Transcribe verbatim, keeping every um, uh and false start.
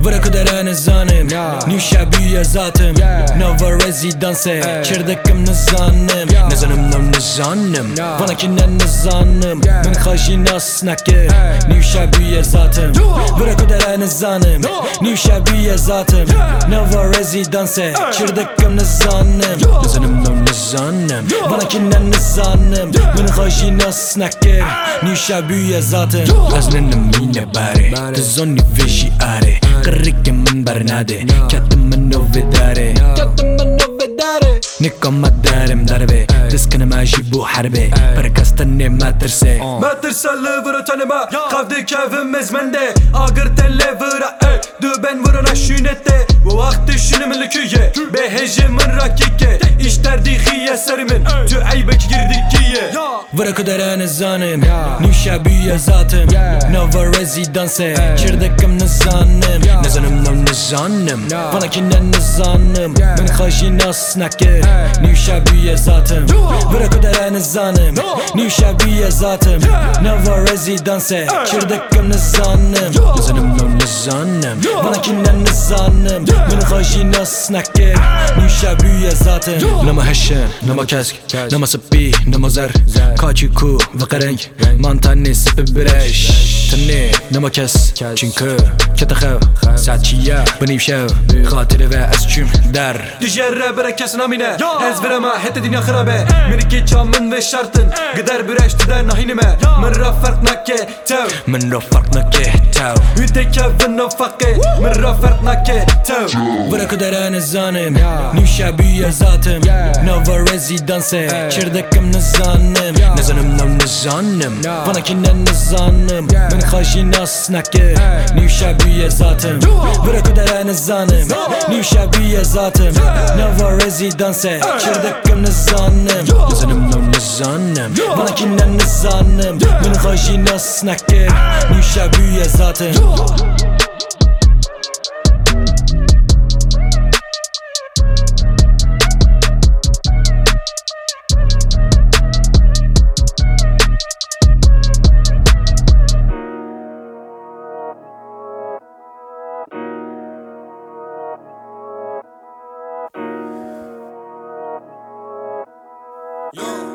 Vrakudere nizanim Newsha büyüye zatım Nova rezidanse Çırdakım nizanim Nizanım nam nizanim Bana kinen nizanim Min khajin asnake Newsha büyüye zatım Vrakudere nizanim Newsha büyüye zatım Nova rezidanse Çırdakım nizanim Nizanım nam nizanim Bana kinen nizanim Min khajin asnake Newsha büyüye zatım Aznenim yine bari Tizonni veji are Qirrike min bernade Kattim min novedare Kattim min novedare Nikom madarim darbe Diskini ma jibu harbe Perkastani ma tirse Ma tirse livra tanıma Kavdi kevim mezmende Ağır telle vira Düben vuruna şünette Bu vakti şunu milkiye Beheji min rakike İşler dihiye serimin Tü aybek girdik kiye Vrakudere nizanim Newsha büyüye zatım Nova rezidanse Çırdakım nizanim Nizanım nam nizanim Bana kinen nizanim Min khajin asnake Newsha büyüye zatım Vrakudere nizanim Newsha büyüye zatım Nova rezidanse Çırdakım nizanim Nizanım nam nizanim Bana kinen nizanim Min khajin asnake Newsha büyüye zatım Nama heşen, nama kesk Nama sıppi, nama zer Kaçı ku ve karenk Mantani sıppi bireş Tani, nama kes Çünkü ketaxev Saçiya, beni şev Xatiri ve esçüm der Dijerre berekes namine Ez verema hette dünya kharabe Mirki çamın ve şartın Gider bireş tüder nahinime Min ra fark nakke tev Min ra fark nakke tev Üte kevin nafake Min ra fark nakke tev Vrakudere nizanim Newsha büyüye zatım Nova rezidanse Çırdakım nizanim Nizanım nam nizanim Bana kinen nizanim Min khajin asnake Newsha büyüye zatım Vrakudere nizanim Newsha büyüye zatım Nova rezidanse Çırdakım nizanim Nizanım nam nizanim Bana kinen nizanim Min khajin asnake Newsha büyüye zatım Yo.